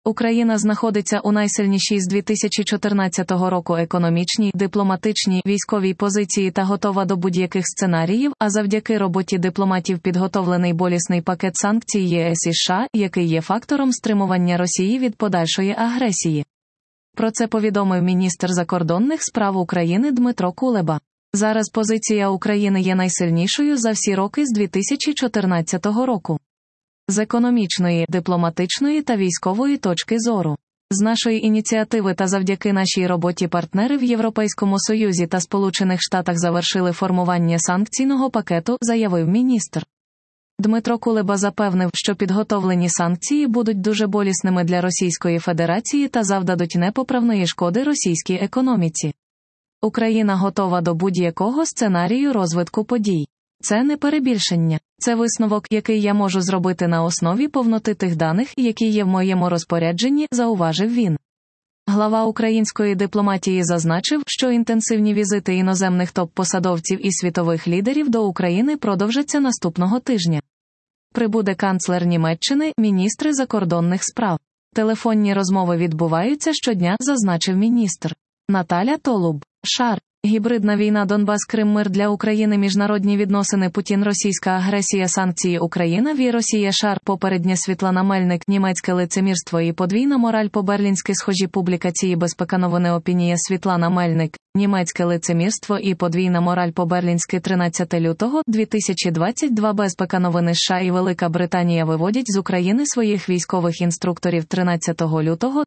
Україна знаходиться у найсильнішій з 2014 року економічній, дипломатичній, військовій позиції та готова до будь-яких сценаріїв, а завдяки роботі дипломатів підготовлений болісний пакет санкцій ЄС і США, який є фактором стримування Росії від подальшої агресії. Про це повідомив міністр закордонних справ України Дмитро Кулеба. Зараз позиція України є найсильнішою за всі роки з 2014 року. З економічної, дипломатичної та військової точки зору. З нашої ініціативи та завдяки нашій роботі партнери в Європейському Союзі та Сполучених Штатах завершили формування санкційного пакету, заявив міністр. Дмитро Кулеба запевнив, що підготовлені санкції будуть дуже болісними для Російської Федерації та завдадуть непоправної шкоди російській економіці. Україна готова до будь-якого сценарію розвитку подій. Це не перебільшення. Це висновок, який я можу зробити на основі повноти тих даних, які є в моєму розпорядженні, зауважив він. Глава української дипломатії зазначив, що інтенсивні візити іноземних топ-посадовців і світових лідерів до України продовжаться наступного тижня. Прибуде канцлер Німеччини, міністри закордонних справ. Телефонні розмови відбуваються щодня, зазначив міністр. Наталя Толуб. Шар. Гібридна війна Донбас-Крим мир для України міжнародні відносини Путін російська агресія санкції Україна ві Росія шар попереднє Світлана Мельник німецьке лицемірство і подвійна мораль по-берлінськи схожі публікації безпека новини опінія Світлана Мельник німецьке лицемірство і подвійна мораль по-берлінськи 13 лютого 2022 безпека новини США і Велика Британія виводять з України своїх військових інструкторів 13 лютого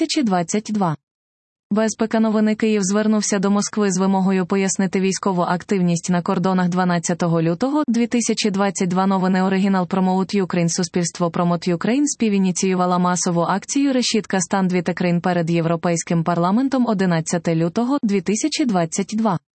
2022. Безпека новини Київ звернувся до Москви з вимогою пояснити військову активність на кордонах 12 лютого 2022 новини оригінал Promote Ukraine суспільство Promote Ukraine співініціювала масову акцію «Решітка Stand with Ukraine» перед Європейським парламентом 11 лютого 2022.